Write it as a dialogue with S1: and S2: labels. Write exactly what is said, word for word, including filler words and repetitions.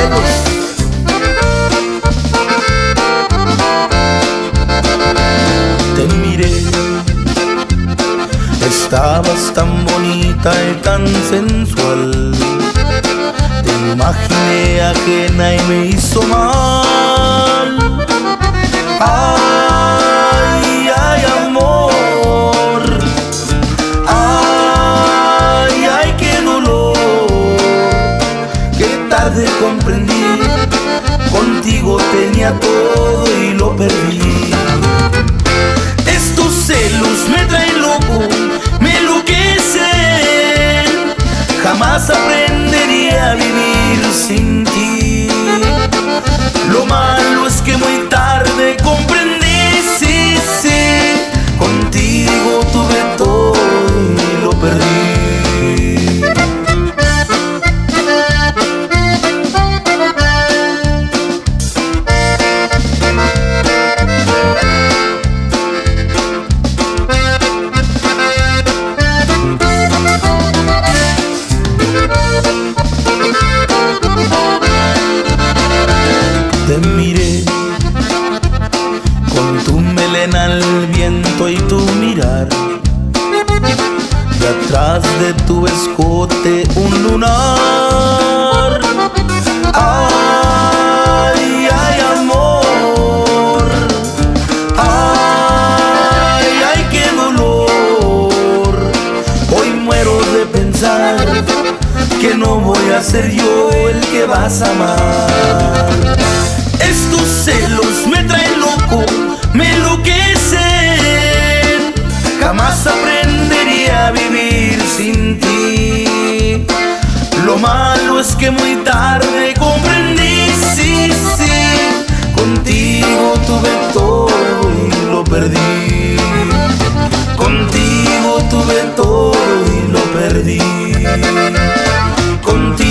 S1: Morelos. Te miré, estabas tan bonita y tan sensual. Te imaginé ajena y me hizo mal. Ay, ay, amor. Ay, ay, qué dolor. Qué tarde comprendí. Contigo tenía todo y lo perdí. Estos celos me traen loco, me enloquecen. Jamás aprendería a vivir sin ti. Lo malo es que muy tarde comprendí, sí, sí. Contigo tuve todo y lo perdí. Te miré con tu melena al viento y tu mirar, y atrás de tu escote un lunar. Ay, ay, amor. Ay, ay, qué dolor. Hoy muero de pensar que no voy a ser yo el que vas a amar. Estos celos me traen loco, me enloquecen. Jamás aprendería a vivir sin ti. Lo malo es que muy tarde comprendí, sí, sí. Contigo tuve todo y lo perdí. Contigo tuve todo y lo perdí. Contigo